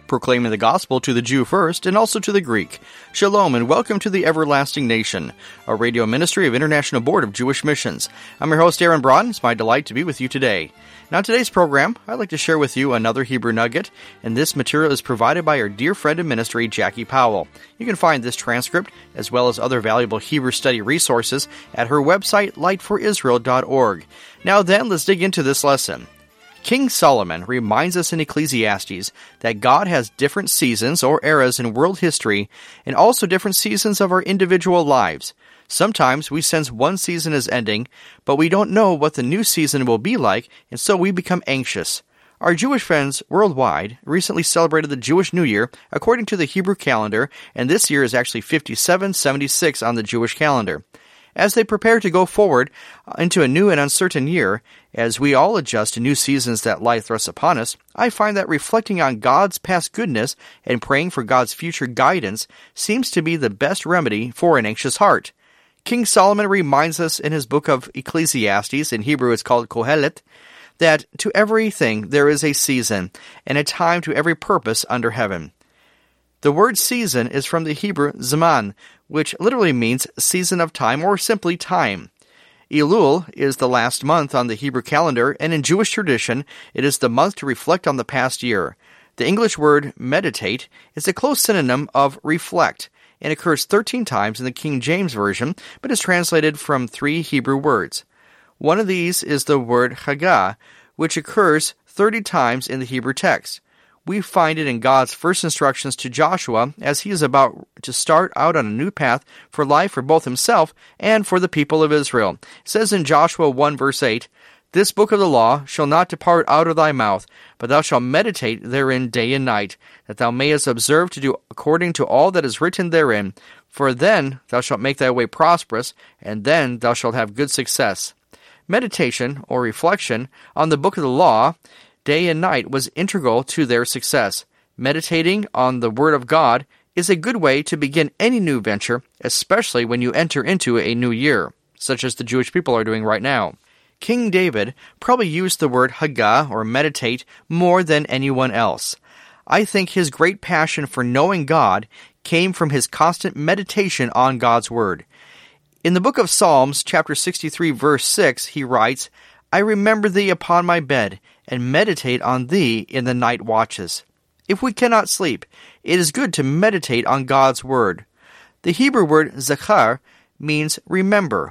proclaiming the gospel to the Jew first and also to the Greek. Shalom and welcome to the Everlasting Nation, a radio ministry of International Board of Jewish Missions. I'm your host, Aaron Braun. It's my delight to be with you today. Now, in today's program, I'd like to share with you another Hebrew nugget, and this material is provided by our dear friend of ministry, Jackie Powell. You can find this transcript, as well as other valuable Hebrew study resources, at her website, lightforisrael.org. Now then, let's dig into this lesson. King Solomon reminds us in Ecclesiastes that God has different seasons or eras in world history, and also different seasons of our individual lives. Sometimes we sense one season is ending, but we don't know what the new season will be like, and so we become anxious. Our Jewish friends worldwide recently celebrated the Jewish New Year according to the Hebrew calendar, and this year is actually 5776 on the Jewish calendar. As they prepare to go forward into a new and uncertain year, as we all adjust to new seasons that life thrusts upon us, I find that reflecting on God's past goodness and praying for God's future guidance seems to be the best remedy for an anxious heart. King Solomon reminds us in his book of Ecclesiastes, in Hebrew it's called Kohelet, that to everything there is a season, and a time to every purpose under heaven. The word season is from the Hebrew zaman, which literally means season of time or simply time. Elul is the last month on the Hebrew calendar, and in Jewish tradition, it is the month to reflect on the past year. The English word meditate is a close synonym of reflect, and occurs 13 times in the King James Version, but is translated from 3 Hebrew words. One of these is the word chagah, which occurs 30 times in the Hebrew text. We find it in God's first instructions to Joshua as he is about to start out on a new path for life for both himself and for the people of Israel. It says in Joshua 1 verse 8, "This book of the law shall not depart out of thy mouth, but thou shalt meditate therein day and night, that thou mayest observe to do according to all that is written therein. For then thou shalt make thy way prosperous, and then thou shalt have good success." Meditation, or reflection, on the book of the law, day and night, was integral to their success. Meditating on the Word of God is a good way to begin any new venture, especially when you enter into a new year, such as the Jewish people are doing right now. King David probably used the word Haggah, or meditate, more than anyone else. I think his great passion for knowing God came from his constant meditation on God's Word. In the book of Psalms, chapter 63, verse 6, he writes, "I remember thee upon my bed, and meditate on thee in the night watches." If we cannot sleep, it is good to meditate on God's Word. The Hebrew word zachar means remember.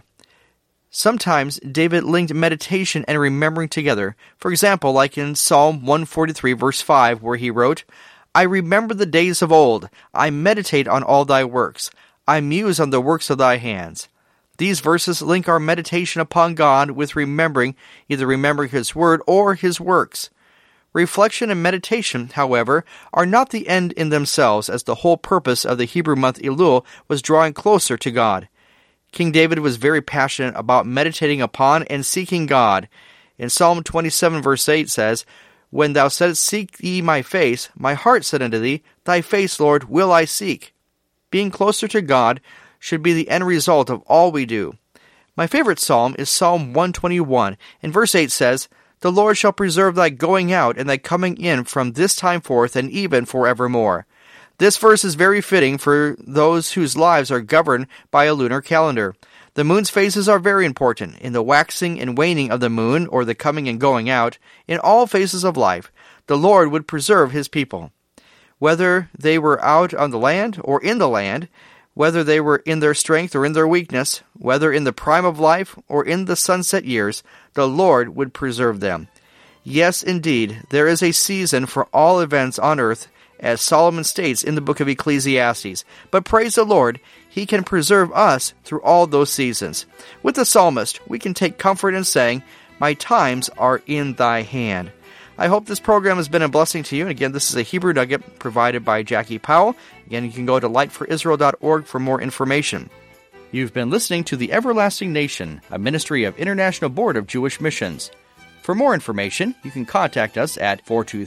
Sometimes David linked meditation and remembering together. For example, like in Psalm 143, verse 5, where he wrote, "I remember the days of old. I meditate on all thy works. I muse on the works of thy hands." These verses link our meditation upon God with either remembering His Word or His works. Reflection and meditation, however, are not the end in themselves, as the whole purpose of the Hebrew month Elul was drawing closer to God. King David was very passionate about meditating upon and seeking God. In Psalm 27 verse 8 says, "When thou saidst, seek ye my face, my heart said unto thee, thy face, Lord, will I seek." Being closer to God should be the end result of all we do. My favorite psalm is Psalm 121, and verse 8 says, "The Lord shall preserve thy going out and thy coming in from this time forth and even forevermore." This verse is very fitting for those whose lives are governed by a lunar calendar. The moon's phases are very important. In the waxing and waning of the moon, or the coming and going out, in all phases of life, the Lord would preserve His people. Whether they were out on the land or in the land, whether they were in their strength or in their weakness, whether in the prime of life or in the sunset years, the Lord would preserve them. Yes, indeed, there is a season for all events on earth, as Solomon states in the book of Ecclesiastes. But praise the Lord, He can preserve us through all those seasons. With the psalmist, we can take comfort in saying, "My times are in thy hand." I hope this program has been a blessing to you. And again, this is a Hebrew nugget provided by Jackie Powell. Again, you can go to lightforisrael.org for more information. You've been listening to The Everlasting Nation, a ministry of International Board of Jewish Missions. For more information, you can contact us at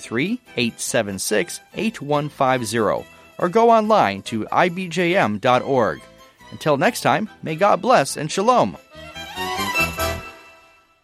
423-876-8150 or go online to ibjm.org. Until next time, may God bless and shalom.